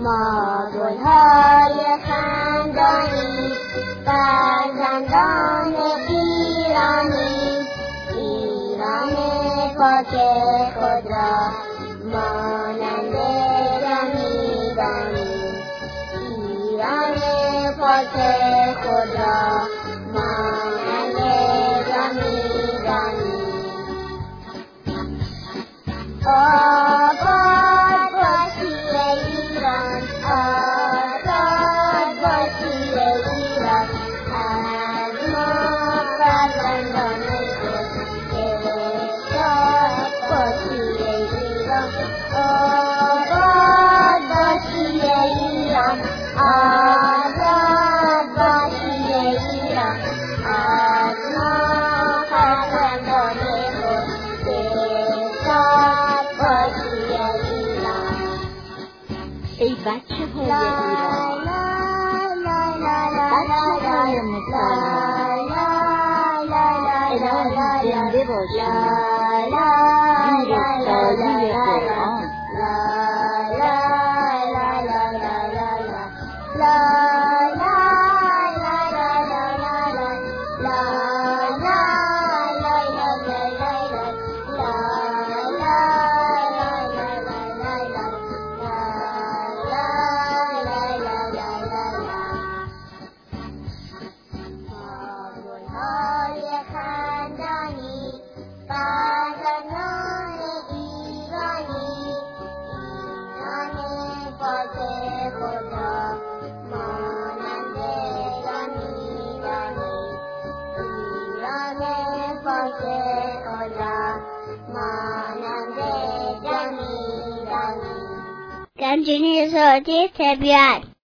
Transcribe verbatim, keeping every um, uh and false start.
ما گلهای خندانی فرزندان ایرانی، ایران پاک خود را مانند رمیدانی، ایران پاک خود را مانند رمیدانی. آباد باشی ایران، آزاد باشی ایران، از ما فرزندان خود شاد باشی ایران. آباد باشی ایران، آزاد باشی ایران، از ما فرزندان خود شاد باشی ایران. ای بچه های ایران، بچه های مسلمان، الهی زنده باشید زیر سایه قرآن. گنجینه صوتی طبیعت.